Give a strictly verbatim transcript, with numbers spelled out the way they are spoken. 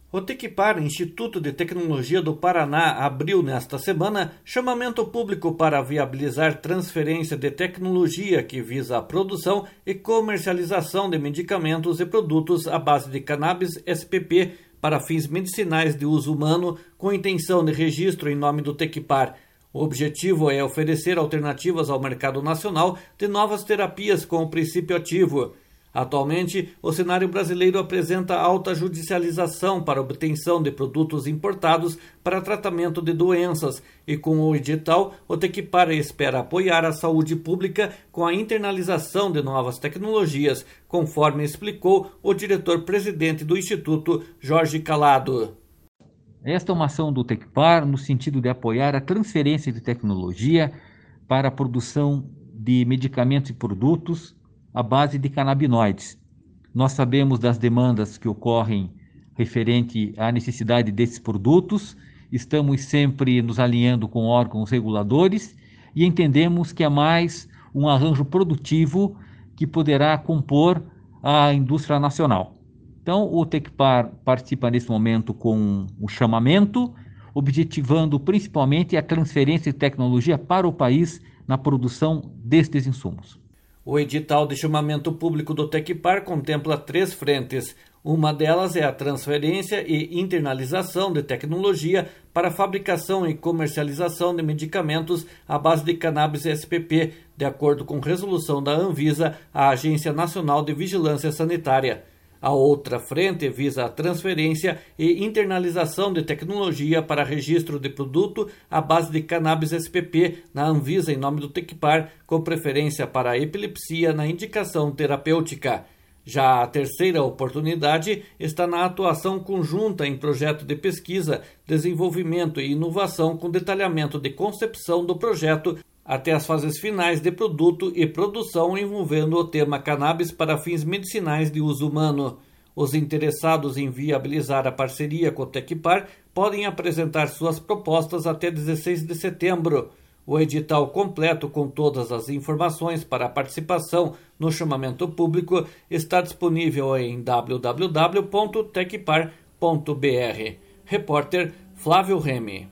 O Tecpar, Instituto de Tecnologia do Paraná, abriu nesta semana chamamento público para viabilizar transferência de tecnologia que visa a produção e comercialização de medicamentos e produtos à base de cannabis S P P para fins medicinais de uso humano, com intenção de registro em nome do Tecpar. O objetivo é oferecer alternativas ao mercado nacional de novas terapias com o princípio ativo. Atualmente, o cenário brasileiro apresenta alta judicialização para obtenção de produtos importados para tratamento de doenças e, com o edital, o Tecpar espera apoiar a saúde pública com a internalização de novas tecnologias, conforme explicou o diretor-presidente do Instituto, Jorge Calado. Esta é uma ação do Tecpar no sentido de apoiar a transferência de tecnologia para a produção de medicamentos e produtos à base de canabinoides. Nós sabemos das demandas que ocorrem referente à necessidade desses produtos, estamos sempre nos alinhando com órgãos reguladores e entendemos que é mais um arranjo produtivo que poderá compor a indústria nacional. Então, o Tecpar participa nesse momento com o chamamento, objetivando principalmente a transferência de tecnologia para o país na produção destes insumos. O edital de chamamento público do Tecpar contempla três frentes. Uma delas é a transferência e internalização de tecnologia para a fabricação e comercialização de medicamentos à base de cannabis S P P, de acordo com resolução da Anvisa, a Agência Nacional de Vigilância Sanitária. A outra frente visa a transferência e internalização de tecnologia para registro de produto à base de cannabis S P P na Anvisa em nome do Tecpar, com preferência para a epilepsia na indicação terapêutica. Já a terceira oportunidade está na atuação conjunta em projeto de pesquisa, desenvolvimento e inovação com detalhamento de concepção do projeto até as fases finais de produto e produção envolvendo o tema cannabis para fins medicinais de uso humano. Os interessados em viabilizar a parceria com o Tecpar podem apresentar suas propostas até dezesseis de setembro. O edital completo com todas as informações para a participação no chamamento público está disponível em w w w ponto tecpar ponto b r. Repórter Flávio Remy.